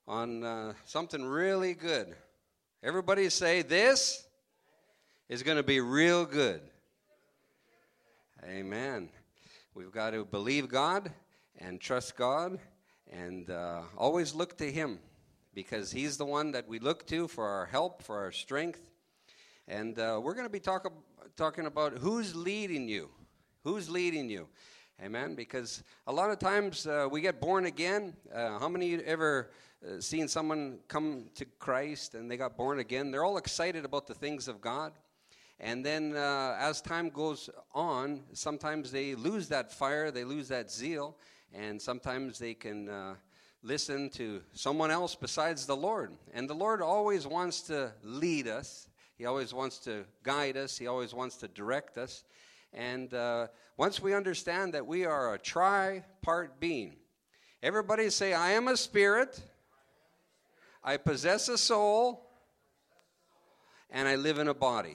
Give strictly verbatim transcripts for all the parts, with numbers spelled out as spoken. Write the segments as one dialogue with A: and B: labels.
A: on uh, something really good. Everybody say, this is going to be real good. Amen. We've got to believe God and trust God and uh, always look to Him, because He's the one that we look to for our help, for our strength. And uh, we're going to be talk, talking about who's leading you. Who's leading you? Amen. Because a lot of times uh, we get born again. Uh, how many of you ever uh, seen someone come to Christ and they got born again? They're all excited about the things of God. And then uh, as time goes on, sometimes they lose that fire, they lose that zeal, and sometimes they can uh, listen to someone else besides the Lord. And the Lord always wants to lead us. He always wants to guide us. He always wants to direct us. And uh, once we understand that we are a tri-part being, everybody say, I am a spirit, I possess a soul, and I live in a body.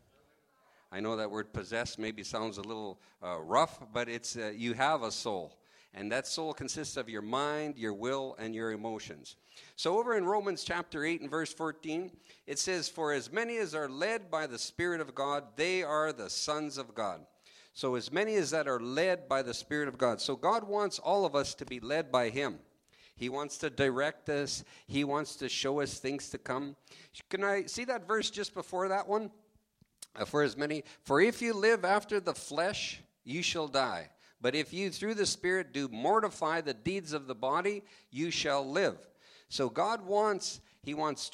A: I know that word possess maybe sounds a little uh, rough, but it's uh, you have a soul. And that soul consists of your mind, your will, and your emotions. So over in Romans chapter eight and verse fourteen, it says, for as many as are led by the Spirit of God, they are the sons of God. So as many as that are led by the Spirit of God. So God wants all of us to be led by Him. He wants to direct us. He wants to show us things to come. Can I see that verse just before that one? Uh, for as many, for if you live after the flesh, you shall die. But if you through the Spirit do mortify the deeds of the body, you shall live. So God wants, He wants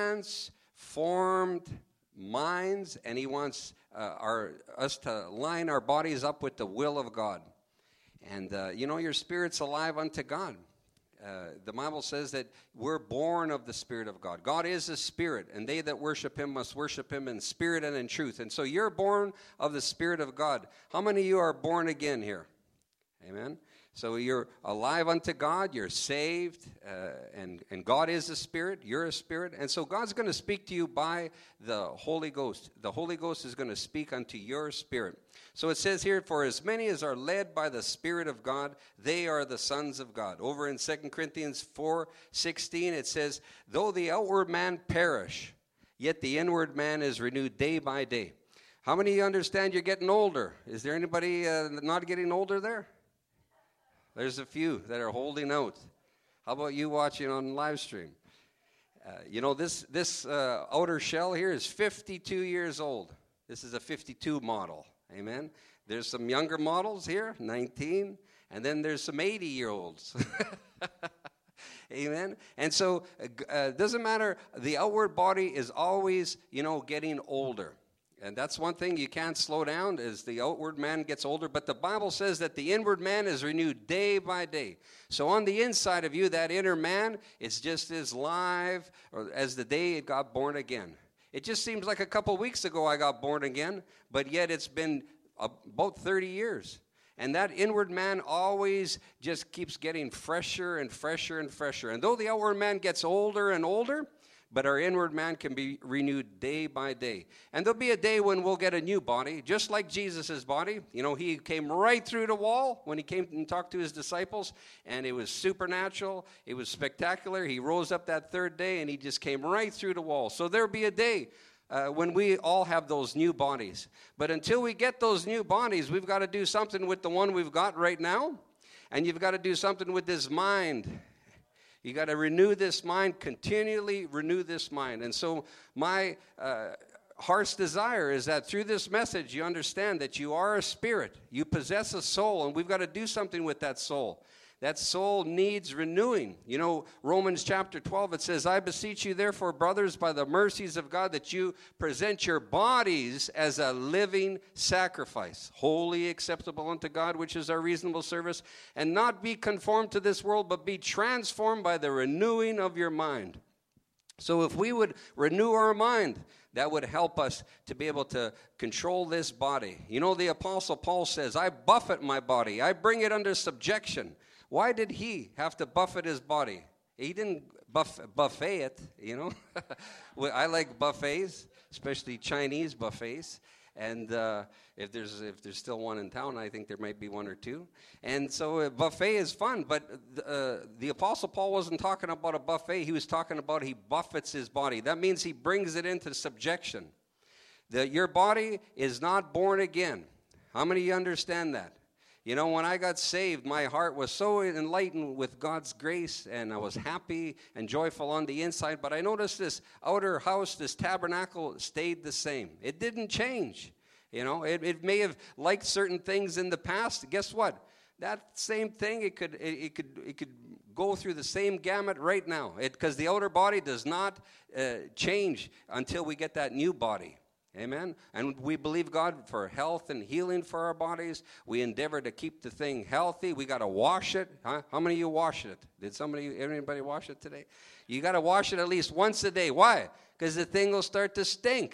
A: transformed minds, and He wants uh, our us to line our bodies up with the will of God. And, uh, you know, your spirit's alive unto God. Uh, the Bible says that we're born of the Spirit of God. God is a spirit, and they that worship Him must worship Him in spirit and in truth. And so you're born of the Spirit of God. How many of you are born again here? Amen. So you're alive unto God, you're saved, uh, and, and God is a spirit, you're a spirit. And so God's going to speak to you by the Holy Ghost. The Holy Ghost is going to speak unto your spirit. So it says here, for as many as are led by the Spirit of God, they are the sons of God. Over in Second Corinthians four sixteen, it says, though the outward man perish, yet the inward man is renewed day by day. How many of you understand you're getting older? Is there anybody uh, not getting older there? There's a few that are holding out. How about you watching on live stream? Uh, you know, this, this uh, outer shell here is fifty-two years old. This is a fifty-two model. Amen. There's some younger models here, nineteen, and then there's some eighty-year-olds. Amen. And so it uh, doesn't matter. The outward body is always, you know, getting older. And that's one thing you can't slow down, is the outward man gets older. But the Bible says that the inward man is renewed day by day. So on the inside of you, that inner man is just as live as the day it got born again. It just seems like a couple weeks ago I got born again, but yet it's been about thirty years. And that inward man always just keeps getting fresher and fresher and fresher. And though the outward man gets older and older, but our inward man can be renewed day by day. And there'll be a day when we'll get a new body, just like Jesus' body. You know, He came right through the wall when He came and talked to His disciples, and it was supernatural. It was spectacular. He rose up that third day, and He just came right through the wall. So there'll be a day uh, when we all have those new bodies. But until we get those new bodies, we've got to do something with the one we've got right now, and you've got to do something with this mind. You got to renew this mind, continually renew this mind. And so my uh, heart's desire is that through this message, you understand that you are a spirit. You possess a soul, and we've got to do something with that soul. That soul needs renewing. You know, Romans chapter twelve, it says, I beseech you therefore, brothers, by the mercies of God, that you present your bodies as a living sacrifice, holy, acceptable unto God, which is our reasonable service, and not be conformed to this world, but be transformed by the renewing of your mind. So if we would renew our mind, that would help us to be able to control this body. You know, the Apostle Paul says, I buffet my body. I bring it under subjection. Why did he have to buffet his body? He didn't buff, buffet it, you know. I like buffets, especially Chinese buffets. And uh, if there's if there's still one in town, I think there might be one or two. And so a buffet is fun, but uh, the Apostle Paul wasn't talking about a buffet. He was talking about he buffets his body. That means he brings it into subjection. That your body is not born again. How many of you understand that? You know, when I got saved, my heart was so enlightened with God's grace, and I was happy and joyful on the inside. But I noticed this outer house, this tabernacle, stayed the same. It didn't change. You know, it, it may have liked certain things in the past. Guess what? That same thing, it could it, it could it could go through the same gamut right now. Because the outer body does not uh, change until we get that new body. Amen. And we believe God for health and healing for our bodies. We endeavor to keep the thing healthy. We got to wash it. Huh? How many of you wash it? Did somebody, anybody wash it today? You got to wash it at least once a day. Why? Because the thing will start to stink.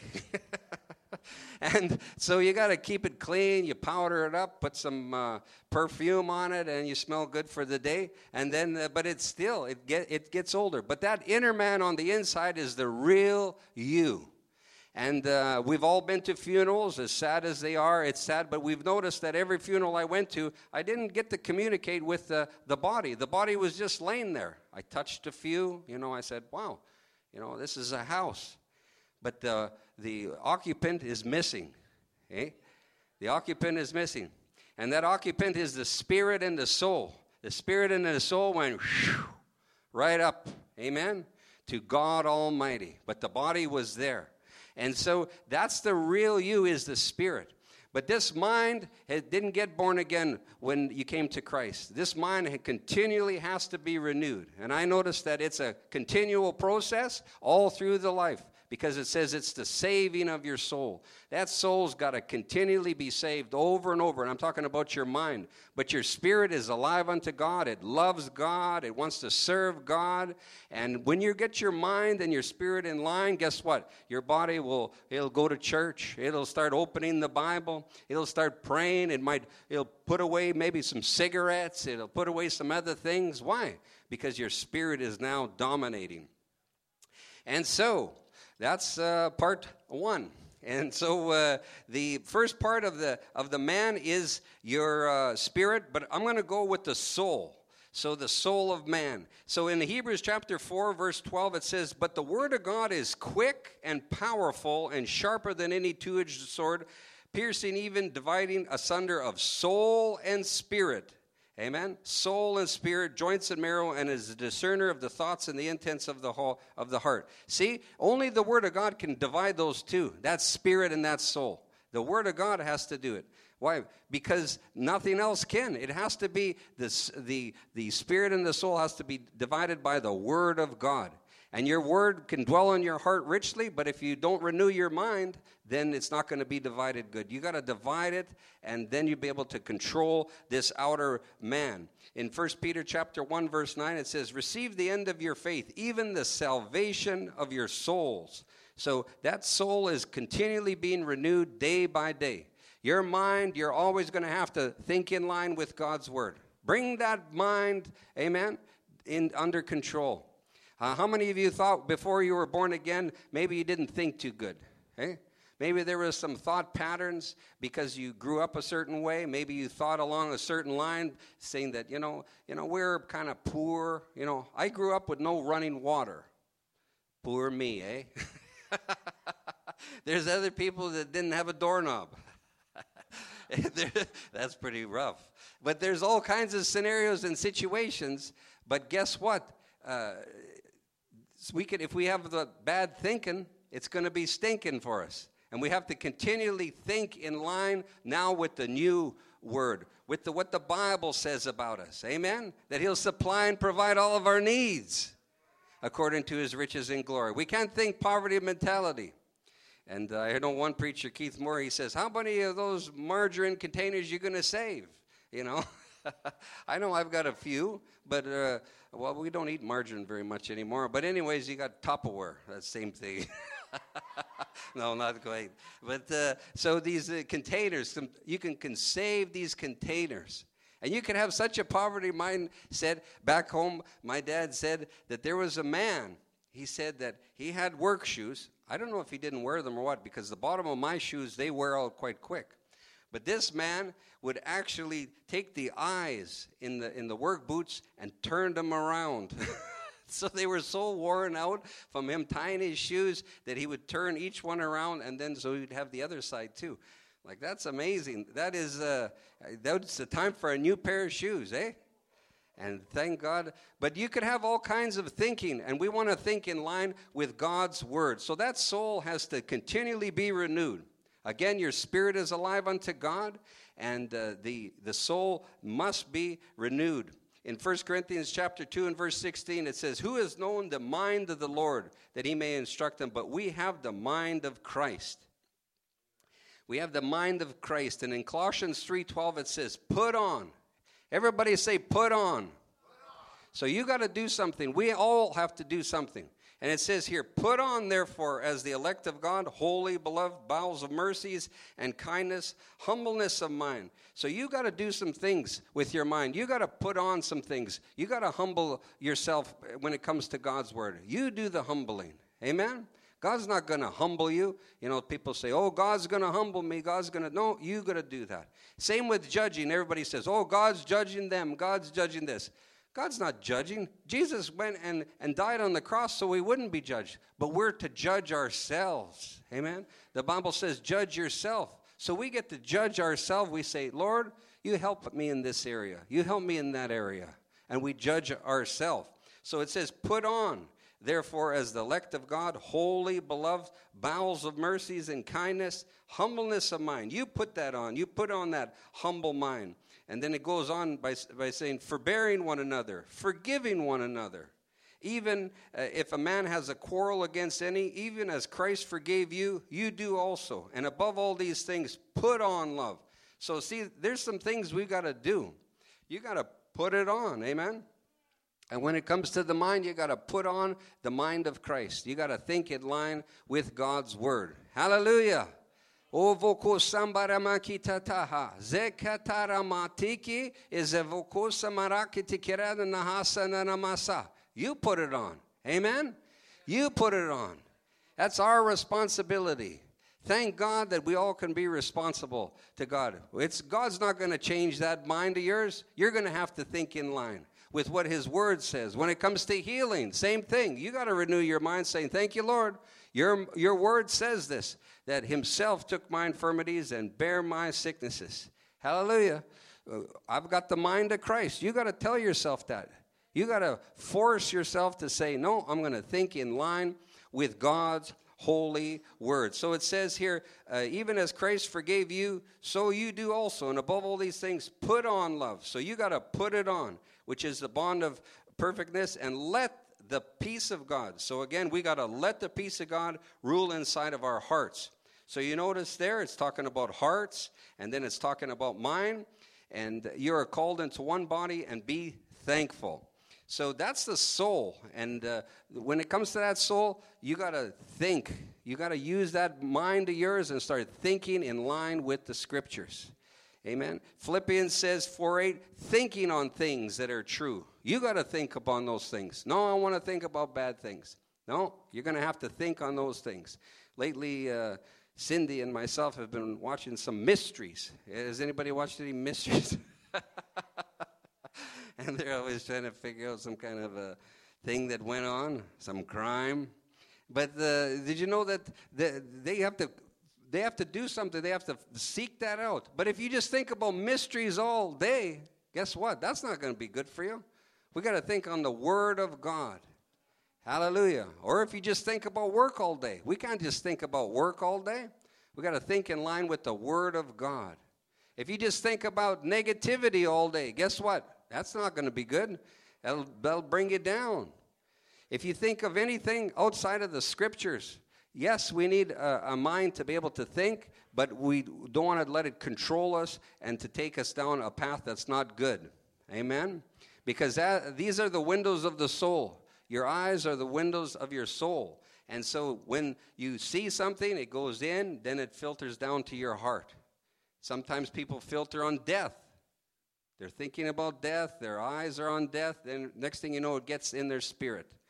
A: And so you got to keep it clean. You powder it up, put some uh, perfume on it, and you smell good for the day. And then, uh, but it's still, it get it gets older. But that inner man on the inside is the real you. And uh, we've all been to funerals, as sad as they are. It's sad, but we've noticed that every funeral I went to, I didn't get to communicate with the, the body. The body was just laying there. I touched a few. You know, I said, wow, you know, this is a house. But uh, the occupant is missing. Eh? The occupant is missing. And that occupant is the spirit and the soul. The spirit and the soul went whew, right up, amen, to God Almighty. But the body was there. And so that's the real you, is the spirit. But this mind it didn't get born again when you came to Christ. This mind continually has to be renewed. And I noticed that it's a continual process all through the life, because it says it's the saving of your soul. That soul's got to continually be saved over and over. And I'm talking about your mind. But your spirit is alive unto God. It loves God. It wants to serve God. And when you get your mind and your spirit in line, guess what? Your body will, it'll go to church. It'll start opening the Bible. It'll start praying. It might, it'll put away maybe some cigarettes. It'll put away some other things. Why? Because your spirit is now dominating. And so, that's uh, part one. And so uh, the first part of the of the man is your uh, spirit, but I'm going to go with the soul. So the soul of man. So in Hebrews chapter four, verse twelve, it says, "But the word of God is quick and powerful and sharper than any two-edged sword, piercing even dividing asunder of soul and spirit." Amen. Soul and spirit, joints and marrow, and is a discerner of the thoughts and the intents of the whole of the heart. See, only the Word of God can divide those two. That's spirit and that's soul. The Word of God has to do it. Why? Because nothing else can. It has to be this, the the spirit and the soul has to be divided by the Word of God. And your word can dwell in your heart richly, but if you don't renew your mind, then it's not going to be divided good. You got to divide it, and then you'll be able to control this outer man. In First Peter chapter one, verse nine, it says, "Receive the end of your faith, even the salvation of your souls." So that soul is continually being renewed day by day. Your mind, you're always going to have to think in line with God's word. Bring that mind, amen, in under control. Uh, how many of you thought before you were born again, maybe you didn't think too good? Eh? Maybe there was some thought patterns because you grew up a certain way. Maybe you thought along a certain line, saying that, you know, you know, we're kind of poor. You know, I grew up with no running water. Poor me, eh? There's other people that didn't have a doorknob. That's pretty rough. But there's all kinds of scenarios and situations. But guess what? Uh, we could, if we have the bad thinking, it's going to be stinking for us. And we have to continually think in line now with the new word, with the, what the Bible says about us. Amen? That he'll supply and provide all of our needs according to his riches in glory. We can't think poverty mentality. And uh, I know one preacher, Keith Moore, he says, how many of those margarine containers are you going to save? You know? I know I've got a few, but, uh, well, we don't eat margarine very much anymore. But anyways, you got Tupperware, that same thing. No, not quite. But uh, so these uh, containers, some, you can, can save these containers. And you can have such a poverty mindset. Back home, my dad said that there was a man. he said that he had work shoes. I don't know if he didn't wear them or what, because the bottom of my shoes, they wear out quite quick. But this man would actually take the eyes in the in the work boots and turn them around. So they were so worn out from him tying his shoes that he would turn each one around, and then so he'd have the other side too. Like, that's amazing. That is, uh, that's the time for a new pair of shoes, eh? And thank God. But you could have all kinds of thinking, and we want to think in line with God's word. So that soul has to continually be renewed. Again, your spirit is alive unto God, and uh, the, the soul must be renewed. In First Corinthians chapter two and verse sixteen, it says, "Who has known the mind of the Lord, that he may instruct them? But we have the mind of Christ." We have the mind of Christ. And in Colossians three twelve, it says, "Put on." Everybody say, "Put on." Put on. So you got to do something. We all have to do something. And it says here, "Put on, therefore, as the elect of God, holy, beloved, bowels of mercies and kindness, humbleness of mind." So you got to do some things with your mind. You got to put on some things. You got to humble yourself when it comes to God's word. You do the humbling. Amen? God's not going to humble you. You know, people say, "Oh, God's going to humble me. God's going to..." No, you got to do that. Same with judging. Everybody says, "Oh, God's judging them. God's judging this." God's not judging. Jesus went and, and died on the cross so we wouldn't be judged. But we're to judge ourselves. Amen? The Bible says, judge yourself. So we get to judge ourselves. We say, "Lord, you help me in this area. You help me in that area." And we judge ourselves. So it says, "Put on, therefore, as the elect of God, holy, beloved, bowels of mercies and kindness, humbleness of mind." You put that on. You put on that humble mind. And then it goes on by, by saying, "Forbearing one another, forgiving one another. Even uh, if a man has a quarrel against any, even as Christ forgave you, you do also. And above all these things, put on love." So see, there's some things we got to do. You got to put it on, amen? And when it comes to the mind, you got to put on the mind of Christ. You got to think in line with God's word. Hallelujah. Ovoko sambaramaki tataha zekataramatiki is evoko samarakiti kirada nahasa nanamasa. You put it on. Amen? You put it on. That's our responsibility. Thank God that we all can be responsible to God. It's God's not going to change that mind of yours. You're going to have to think in line with what his word says. When it comes to healing, same thing. You got to renew your mind saying, "Thank you, Lord. Your, your word says this, that himself took my infirmities and bare my sicknesses." Hallelujah. I've got the mind of Christ. You got to tell yourself that. You got to force yourself to say, "No, I'm going to think in line with God's holy word." So it says here, uh, "Even as Christ forgave you, so you do also. And above all these things, put on love." So you got to put it on, which is the bond of perfectness, and let the peace of God. So again, we got to let the peace of God rule inside of our hearts. So you notice there, it's talking about hearts, and then it's talking about mind, and you are called into one body, and be thankful. So that's the soul, and uh, when it comes to that soul, you got to think. You got to use that mind of yours and start thinking in line with the scriptures. Amen. Philippians says four eight, thinking on things that are true. You got to think upon those things. No, I want to think about bad things. No, you're going to have to think on those things. Lately, uh, Cindy and myself have been watching some mysteries. Has anybody watched any mysteries? And they're always trying to figure out some kind of a thing that went on, some crime. But uh, did you know that the, they have to... They have to do something. They have to seek that out. But if you just think about mysteries all day, guess what? That's not going to be good for you. We got to think on the Word of God. Hallelujah. Or if you just think about work all day. We can't just think about work all day. We got to think in line with the Word of God. If you just think about negativity all day, guess what? That's not going to be good. That'll, that'll bring you down. If you think of anything outside of the Scriptures, yes, we need a, a mind to be able to think, but we don't want to let it control us and to take us down a path that's not good. Amen? Because that, these are the windows of the soul. Your eyes are the windows of your soul. And so when you see something, it goes in, then it filters down to your heart. Sometimes people filter on death. They're thinking about death. Their eyes are on death. Then next thing you know, it gets in their spirit.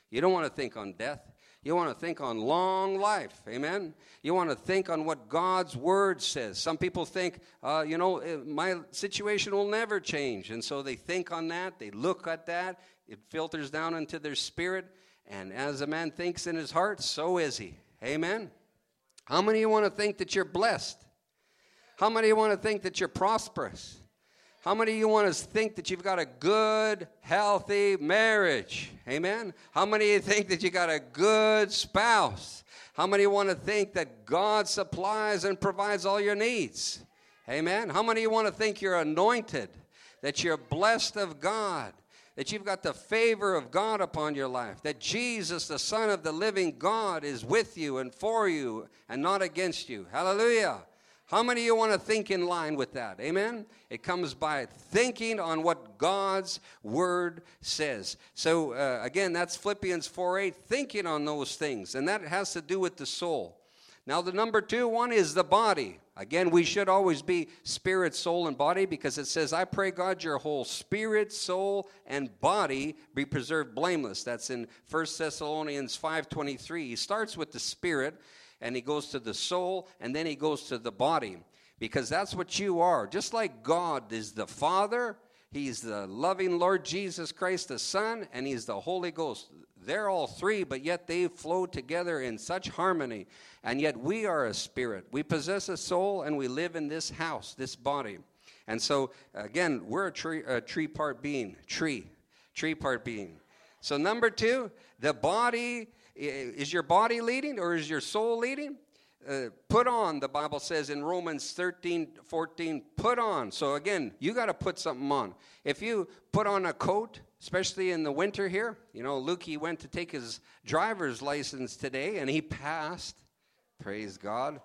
A: You don't want to think on death. You want to think on long life. Amen? You want to think on what God's word says. Some people think, uh, you know, my situation will never change. And so they think on that. They look at that. It filters down into their spirit. And as a man thinks in his heart, so is he. Amen? How many of you want to think that you're blessed? How many of you want to think that you're prosperous? How many of you want to think that you've got a good, healthy marriage? Amen? How many of you think that you got a good spouse? How many of you want to think that God supplies and provides all your needs? Amen? How many of you want to think you're anointed, that you're blessed of God, that you've got the favor of God upon your life, that Jesus, the Son of the living God, is with you and for you and not against you? Hallelujah. How many of you want to think in line with that? Amen? It comes by thinking on what God's word says. So, uh, again, that's Philippians four eight, thinking on those things. And that has to do with the soul. Now, the number two one is the body. Again, we should always be spirit, soul, and body, because it says, I pray, God, your whole spirit, soul, and body be preserved blameless. That's in First Thessalonians five twenty-three. He starts with the spirit, and he goes to the soul, and then he goes to the body, because that's what you are. Just like God is the Father, he's the loving Lord Jesus Christ, the Son, and he's the Holy Ghost. They're all three, but yet they flow together in such harmony. And yet we are a spirit. We possess a soul, and we live in this house, this body. And so, again, we're a tree, a tree part being. Tree. Tree part being. So number two, the body. Is your body leading or is your soul leading? Uh, put on, the Bible says in Romans thirteen fourteen, put on. So again, you got to put something on. If you put on a coat, especially in the winter here, you know, Luke, he went to take his driver's license today, and he passed, praise God,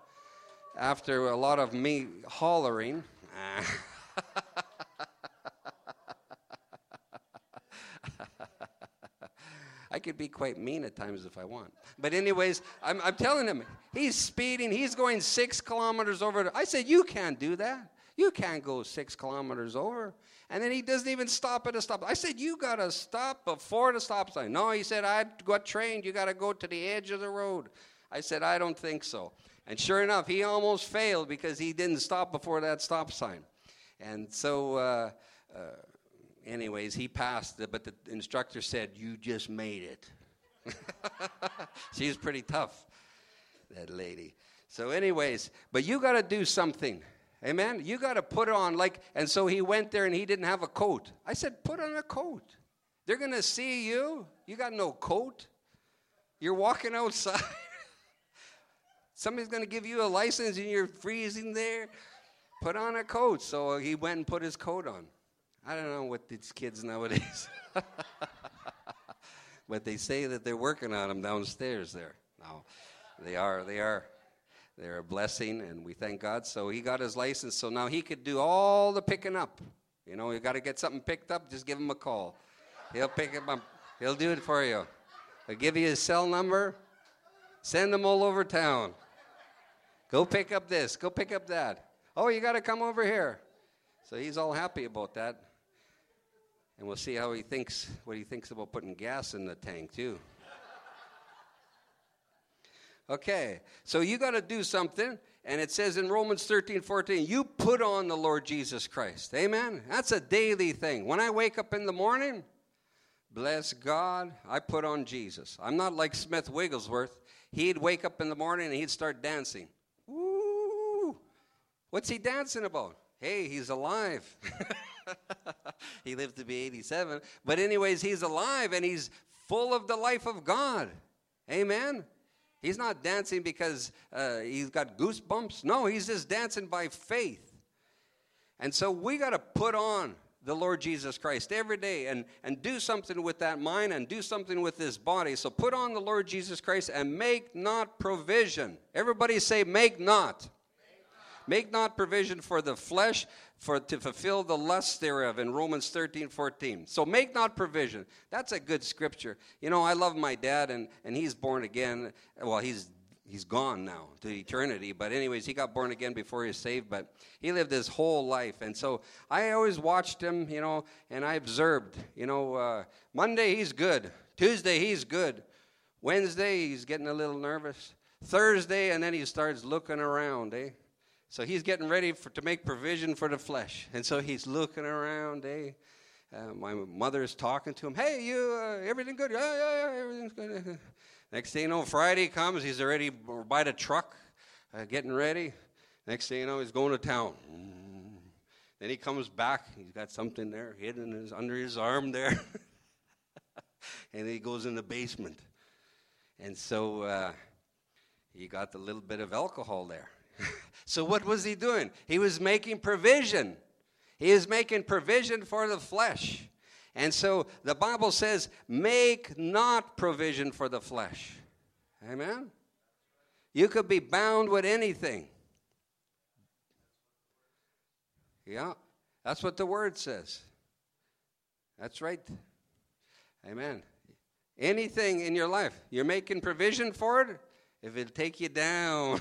A: after a lot of me hollering. I could be quite mean at times if I want. But anyways, I'm, I'm telling him, he's speeding. He's going six kilometers over. I said, you can't do that. You can't go six kilometers over. And then he doesn't even stop at a stop. I said, you got to stop before the stop sign. No, he said, I got trained. You got to go to the edge of the road. I said, I don't think so. And sure enough, he almost failed because he didn't stop before that stop sign. And so... Uh, uh, Anyways, he passed, but the instructor said, you just made it. She was pretty tough, that lady. So anyways, but you got to do something. Amen? You got to put on, like, and so he went there and he didn't have a coat. I said, put on a coat. They're going to see you. You got no coat. You're walking outside. Somebody's going to give you a license and you're freezing there. Put on a coat. So he went and put his coat on. I don't know what these kids nowadays, but they say that they're working on them downstairs there. No, they are, they are, they're a blessing, and we thank God. So he got his license, so now he could do all the picking up. You know, you got to get something picked up, just give him a call. He'll pick it up. He'll do it for you. He'll give you his cell number. Send him all over town. Go pick up this. Go pick up that. Oh, you got to come over here. So he's all happy about that. And we'll see how he thinks, what he thinks about putting gas in the tank, too. Okay, so you got to do something, and it says in Romans thirteen fourteen, you put on the Lord Jesus Christ. Amen? That's a daily thing. When I wake up in the morning, bless God, I put on Jesus. I'm not like Smith Wigglesworth. He'd wake up in the morning and he'd start dancing. Woo! What's he dancing about? Hey, he's alive. He lived to be eighty-seven. But anyways, he's alive, and he's full of the life of God. Amen? He's not dancing because uh, he's got goosebumps. No, he's just dancing by faith. And so we got to put on the Lord Jesus Christ every day and, and do something with that mind and do something with this body. So put on the Lord Jesus Christ and make not provision. Everybody say, make not. Make not provision for the flesh, for to fulfill the lusts thereof, in Romans thirteen fourteen. So make not provision. That's a good scripture. You know, I love my dad, and, and he's born again. Well, he's he's gone now to eternity. But anyways, he got born again before he was saved. But he lived his whole life. And so I always watched him, you know, and I observed, you know, uh, Monday he's good. Tuesday, he's good. Wednesday, he's getting a little nervous. Thursday, and then he starts looking around, eh? So he's getting ready for, to make provision for the flesh. And so he's looking around, eh? Uh, my mother's talking to him. Hey, you, uh, everything good? Yeah, yeah, yeah, everything's good. Next thing you know, Friday comes. He's already by the truck, uh, getting ready. Next thing you know, he's going to town. Mm. Then he comes back. He's got something there hidden his, under his arm there. And he goes in the basement. And so uh, he got a little bit of alcohol there. So what was he doing? He was making provision. He is making provision for the flesh. And so the Bible says, make not provision for the flesh. Amen? You could be bound with anything. Yeah, that's what the Word says. That's right. Amen. Anything in your life, you're making provision for it, if it'll take you down.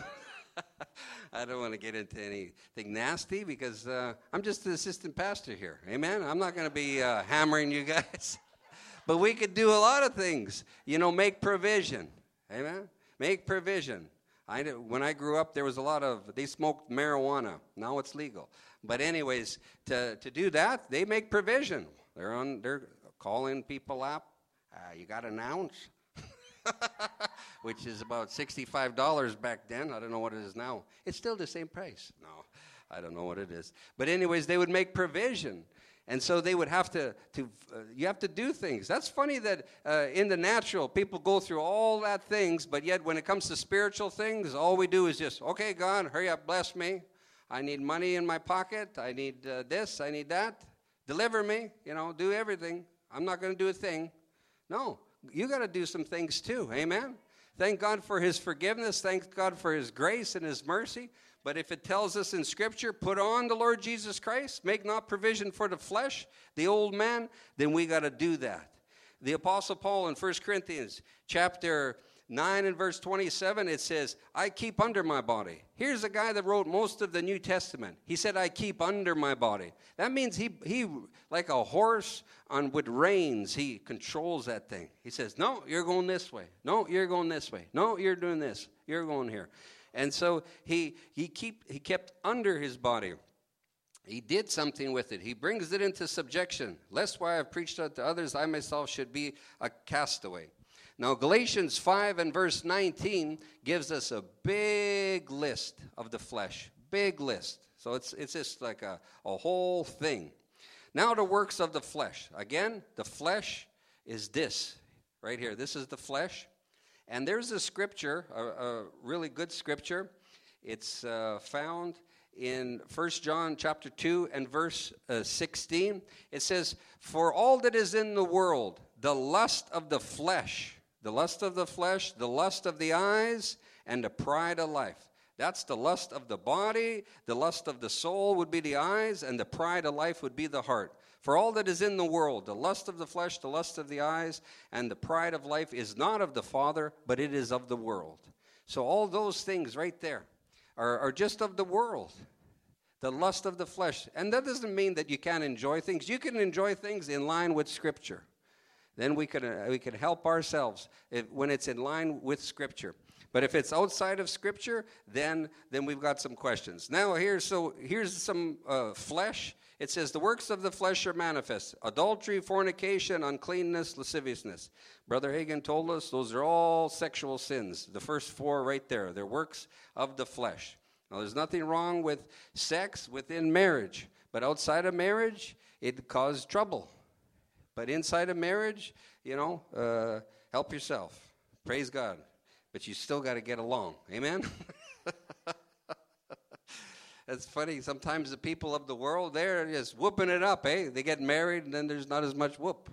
A: I don't want to get into anything nasty because uh, I'm just the assistant pastor here. Amen? I'm not going to be uh, hammering you guys. But we could do a lot of things. You know, make provision. Amen? Make provision. I, when I grew up, there was a lot of, they smoked marijuana. Now it's legal. But anyways, to, to do that, they make provision. They're on, they're calling people up. Uh, you got an ounce? Which is about sixty-five dollars back then. I don't know what it is now. It's still the same price. No, I don't know what it is. But anyways, they would make provision. And so they would have to, to uh, you have to do things. That's funny that uh, in the natural, people go through all that things, but yet when it comes to spiritual things, all we do is just, okay, God, hurry up, bless me. I need money in my pocket. I need uh, this. I need that. Deliver me. You know, do everything. I'm not going to do a thing. No, you got to do some things too. Amen? Thank God for his forgiveness. Thank God for his grace and his mercy. But if it tells us in Scripture, put on the Lord Jesus Christ, make not provision for the flesh, the old man, then we got to do that. The Apostle Paul in First Corinthians chapter nine and verse twenty-seven, it says, I keep under my body. Here's a guy that wrote most of the New Testament. He said, I keep under my body. That means he, he like a horse on with reins, he controls that thing. He says, no, you're going this way. No, you're going this way. No, you're doing this. You're going here. And so he he keep he kept under his body. He did something with it. He brings it into subjection. Lest while I have preached unto others, I myself should be a castaway. Now, Galatians five and verse nineteen gives us a big list of the flesh. Big list. So it's it's just like a, a whole thing. Now, the works of the flesh. Again, the flesh is this right here. This is the flesh. And there's a scripture, a, a really good scripture. It's uh, found in First John chapter two and verse uh, sixteen. It says, for all that is in the world, the lust of the flesh, the lust of the flesh, the lust of the eyes, and the pride of life. That's the lust of the body. The lust of the soul would be the eyes, and the pride of life would be the heart. For all that is in the world, the lust of the flesh, the lust of the eyes, and the pride of life is not of the Father, but it is of the world. So all those things right there are, are just of the world. The lust of the flesh. And that doesn't mean that you can't enjoy things. You can enjoy things in line with Scripture. Then we can, uh, we can help ourselves if, when it's in line with Scripture. But if it's outside of Scripture, then then we've got some questions. Now, here's, so, here's some uh, flesh. It says, the works of the flesh are manifest. Adultery, fornication, uncleanness, lasciviousness. Brother Hagin told us those are all sexual sins. The first four right there. They're works of the flesh. Now, there's nothing wrong with sex within marriage. But outside of marriage, it causes trouble. But inside of marriage, you know, uh, help yourself. Praise God. But you still got to get along. Amen? It's funny. Sometimes the people of the world, they're just whooping it up, eh? They get married, and then there's not as much whoop.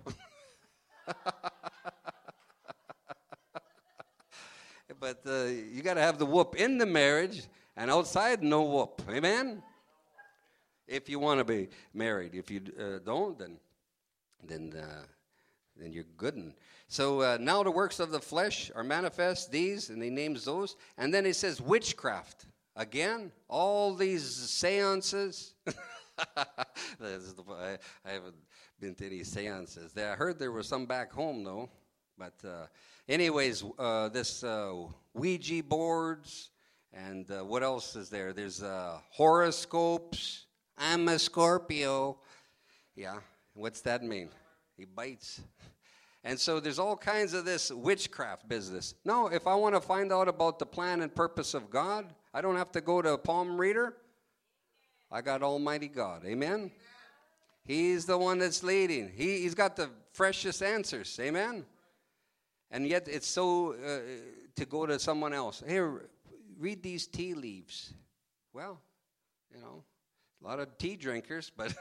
A: But uh, you got to have the whoop in the marriage, and outside, no whoop. Amen? If you want to be married. If you uh, don't, then then uh, then you're good. And so uh, now the works of the flesh are manifest, these, and he names those. And then he says witchcraft. Again, all these seances. I haven't been to any seances. I heard there were some back home, though. But uh, anyways, uh, this uh, Ouija boards, and uh, what else is there? There's uh, horoscopes. I'm a Scorpio. Yeah, what's that mean? He bites. And so there's all kinds of this witchcraft business. No, if I want to find out about the plan and purpose of God, I don't have to go to a palm reader. I got Almighty God. Amen? He's the one that's leading. He, he's got the freshest answers. Amen? And yet it's so uh, to go to someone else. Here, read these tea leaves. Well, you know, a lot of tea drinkers, but...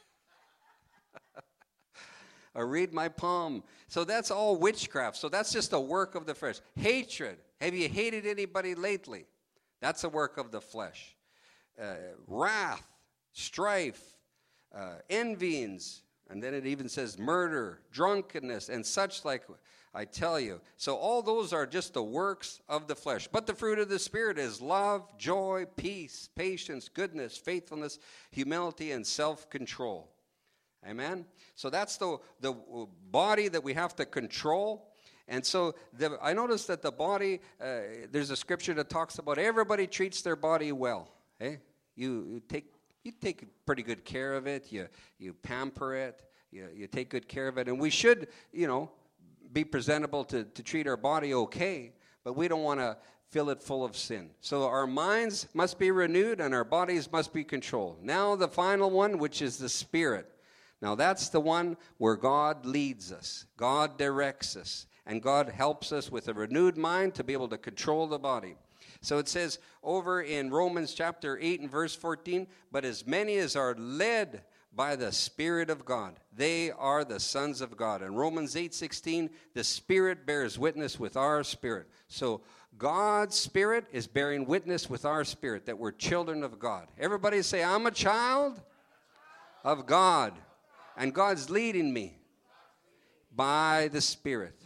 A: Or read my palm. So that's all witchcraft. So that's just a work of the flesh. Hatred. Have you hated anybody lately? That's a work of the flesh. Uh, wrath, strife, uh, envyings, and then it even says murder, drunkenness, and such like, I tell you. So all those are just the works of the flesh. But the fruit of the Spirit is love, joy, peace, patience, goodness, faithfulness, humility, and self-control. Amen? So that's the, the body that we have to control. And so the, I noticed that the body, uh, there's a scripture that talks about everybody treats their body well. Eh? You, you take you take pretty good care of it. You you pamper it. You, you take good care of it. And we should, you know, be presentable to, to treat our body okay. But we don't want to fill it full of sin. So our minds must be renewed and our bodies must be controlled. Now the final one, which is the spirit. Now, that's the one where God leads us, God directs us, and God helps us with a renewed mind to be able to control the body. So it says over in Romans chapter eight and verse fourteen, but as many as are led by the Spirit of God, they are the sons of God. In Romans eight sixteen, the Spirit bears witness with our spirit. So God's Spirit is bearing witness with our spirit that we're children of God. Everybody say, I'm a child of God. And God's leading me by the Spirit.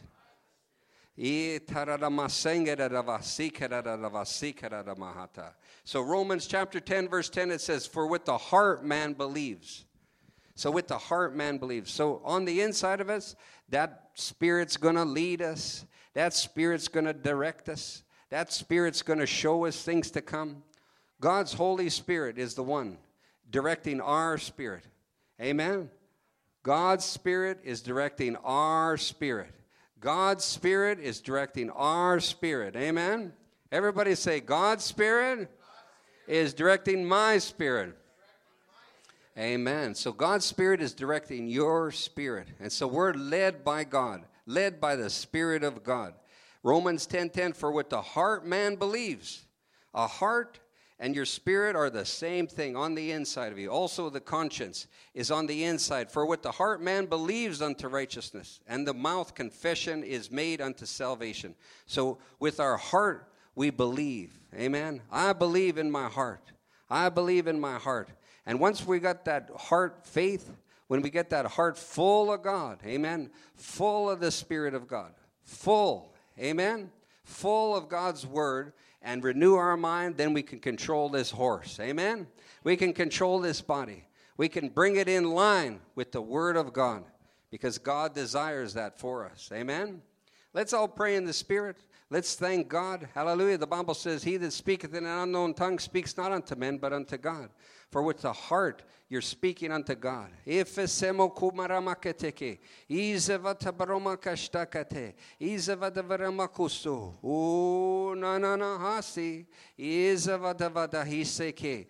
A: So Romans chapter ten, verse ten, it says, for with the heart man believes. So with the heart man believes. So on the inside of us, that Spirit's going to lead us. That Spirit's going to direct us. That Spirit's going to show us things to come. God's Holy Spirit is the one directing our spirit. Amen? God's Spirit is directing our spirit. God's Spirit is directing our spirit. Amen? Everybody say, God's Spirit, God's Spirit is directing my spirit. Amen. So God's Spirit is directing your spirit. And so we're led by God, led by the Spirit of God. Romans ten ten, for with the heart man believes. A heart and your spirit are the same thing on the inside of you. Also the conscience is on the inside. For with the heart man believes unto righteousness, and the mouth confession is made unto salvation. So with our heart we believe. Amen. I believe in my heart. I believe in my heart. And once we got that heart faith, when we get that heart full of God, amen, full of the Spirit of God, full, amen, full of God's word, and renew our mind, then we can control this horse. Amen? We can control this body. We can bring it in line with the Word of God because God desires that for us. Amen? Let's all pray in the Spirit. Let's thank God. Hallelujah. The Bible says, he that speaketh in an unknown tongue speaks not unto men, but unto God. For with the heart you're speaking unto God. Ifesemo kumaramaketeke. Izevatabaromakashtakate. Izevadavaramakusu. O nananahasi. Izevadavadahiseke.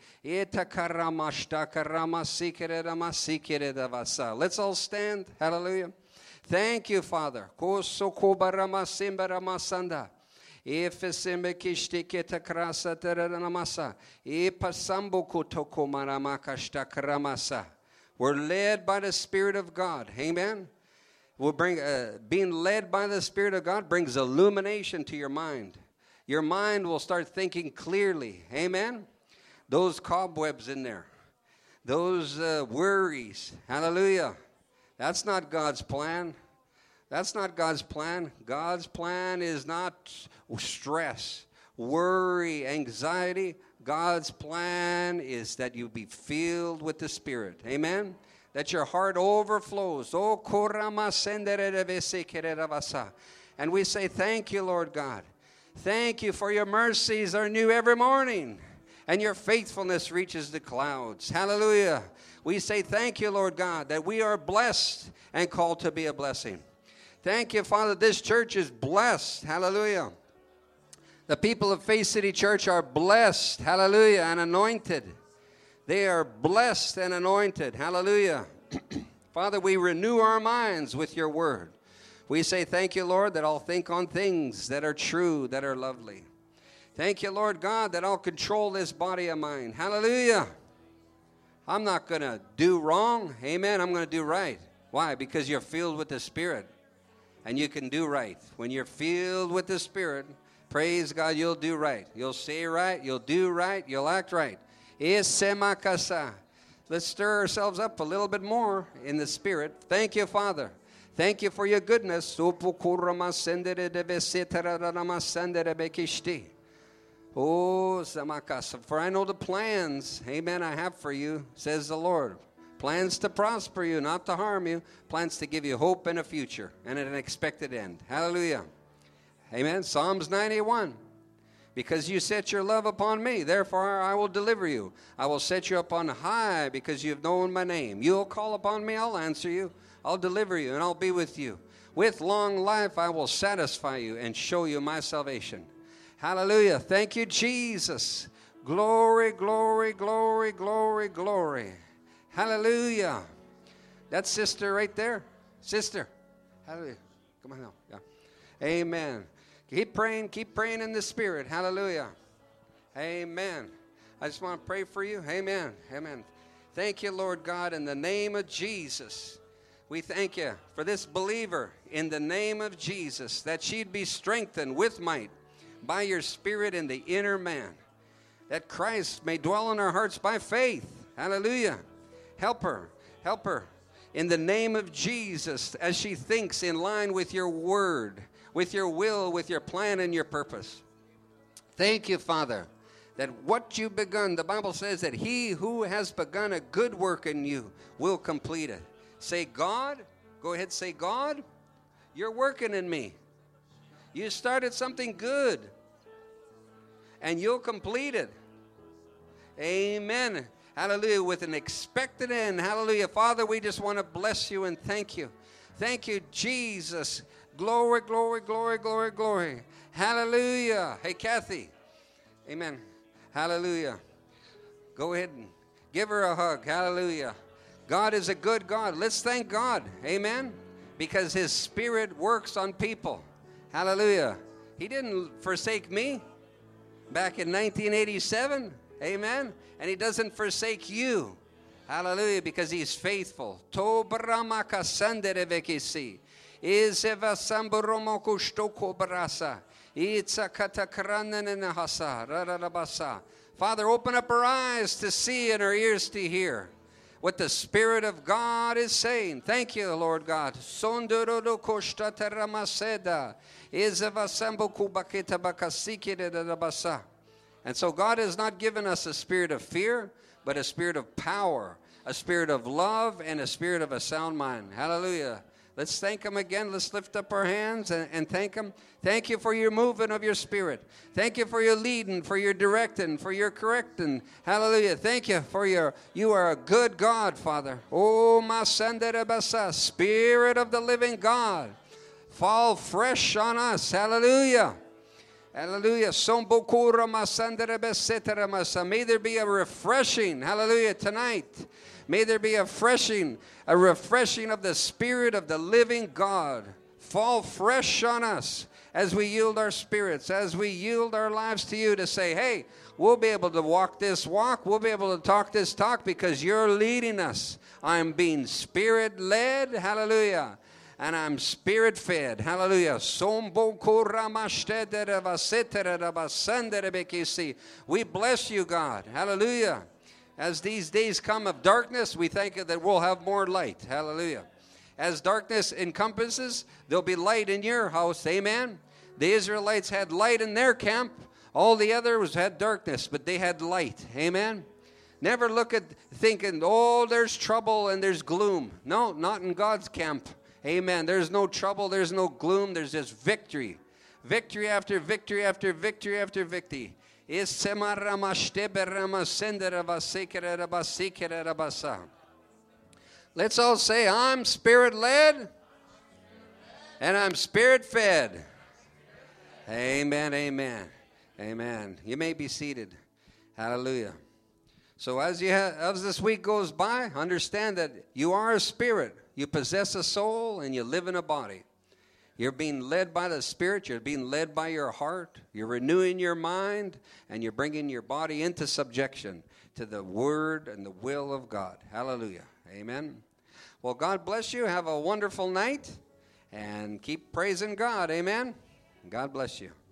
A: Itakaramaштакарамасикередамасикередаваса. Let's all stand. Hallelujah. Thank you, Father. Kosokobaramasimbaраmasanda. We're led by the Spirit of God. Amen. We'll bring uh, being led by the Spirit of God brings illumination to your mind. Your mind will start thinking clearly. Amen. Those cobwebs in there, those uh, worries. Hallelujah. That's not God's plan. That's not God's plan. God's plan is not stress, worry, anxiety. God's plan is that you be filled with the Spirit. Amen? that your heart overflows. Oh, and we say, thank you, Lord God. Thank you for your mercies are new every morning, and your faithfulness reaches the clouds. Hallelujah. We say thank you, Lord God, that we are blessed and called to be a blessing. Thank you, Father, this church is blessed. Hallelujah. The people of Faith City Church are blessed. Hallelujah. And anointed. They are blessed and anointed. Hallelujah. Father, we renew our minds with your word. We say thank you, Lord, that I'll think on things that are true, that are lovely. Thank you, Lord God, that I'll control this body of mine. Hallelujah. I'm not going to do wrong. Amen. I'm going to do right. Why? Because you're filled with the Spirit. And you can do right. When you're filled with the Spirit, praise God, you'll do right. You'll say right. You'll do right. You'll act right. Let's stir ourselves up a little bit more in the Spirit. Thank you, Father. Thank you for your goodness. Oh, for I know the plans, amen, I have for you, says the Lord. Plans to prosper you, not to harm you. Plans to give you hope and a future and an expected end. Hallelujah. Amen. Psalms ninety-one. Because you set your love upon me, therefore I will deliver you. I will set you up on high because you have known my name. You'll call upon me, I'll answer you. I'll deliver you and I'll be with you. With long life I will satisfy you and show you my salvation. Hallelujah. Thank you, Jesus. Glory, glory, glory, glory, glory. Hallelujah. That's sister right there. Sister. Hallelujah. Come on now. Yeah. Amen. Keep praying. Keep praying in the Spirit. Hallelujah. Amen. I just want to pray for you. Amen. Amen. Thank you, Lord God, in the name of Jesus. We thank you for this believer in the name of Jesus, that she'd be strengthened with might by your Spirit in the inner man, that Christ may dwell in our hearts by faith. Hallelujah. Help her. Help her in the name of Jesus as she thinks in line with your word, with your will, with your plan and your purpose. Thank you, Father, that what you've begun, the Bible says that he who has begun a good work in you will complete it. Say, God, go ahead, say, God, you're working in me. You started something good, and you'll complete it. Amen. Hallelujah. With an expected end. Hallelujah. Father, we just want to bless you and thank you. Thank you, Jesus. Glory, glory, glory, glory, glory. Hallelujah. Hey, Kathy. Amen. Hallelujah. Go ahead and give her a hug. Hallelujah. God is a good God. Let's thank God. Amen. Because his Spirit works on people. Hallelujah. He didn't forsake me back in nineteen eighty-seven. Amen. And he doesn't forsake you. Hallelujah. Because he's faithful. Father, open up our eyes to see and our ears to hear what the Spirit of God is saying. Thank you, Lord God. And so God has not given us a spirit of fear, but a spirit of power, a spirit of love, and a spirit of a sound mind. Hallelujah. Let's thank him again. Let's lift up our hands and, and thank him. Thank you for your movement of your Spirit. Thank you for your leading, for your directing, for your correcting. Hallelujah. Thank you for your, you are a good God, Father. Oh, Masandarabasa, Spirit of the living God, fall fresh on us. Hallelujah. Hallelujah. May there be a refreshing. Hallelujah. Tonight. May there be a refreshing, a refreshing of the Spirit of the living God. Fall fresh on us as we yield our spirits, as we yield our lives to you to say, hey, we'll be able to walk this walk. We'll be able to talk this talk because you're leading us. I'm being Spirit-led. Hallelujah. And I'm Spirit-fed. Hallelujah. We bless you, God. Hallelujah. As these days come of darkness, we thank you that we'll have more light. Hallelujah. As darkness encompasses, there'll be light in your house. Amen. The Israelites had light in their camp. All the others had darkness, but they had light. Amen. Never look at thinking, oh, there's trouble and there's gloom. No, not in God's camp. Amen. There's no trouble. There's no gloom. There's just victory. Victory after victory after victory after victory. Let's all say, I'm spirit-led and I'm spirit-fed. Amen, amen, amen. You may be seated. Hallelujah. So as you ha- as this week goes by, understand that you are a spirit. You possess a soul and you live in a body. You're being led by the Spirit. You're being led by your heart. You're renewing your mind, and you're bringing your body into subjection to the Word and the will of God. Hallelujah. Amen. Well, God bless you. Have a wonderful night, and keep praising God. Amen. God bless you.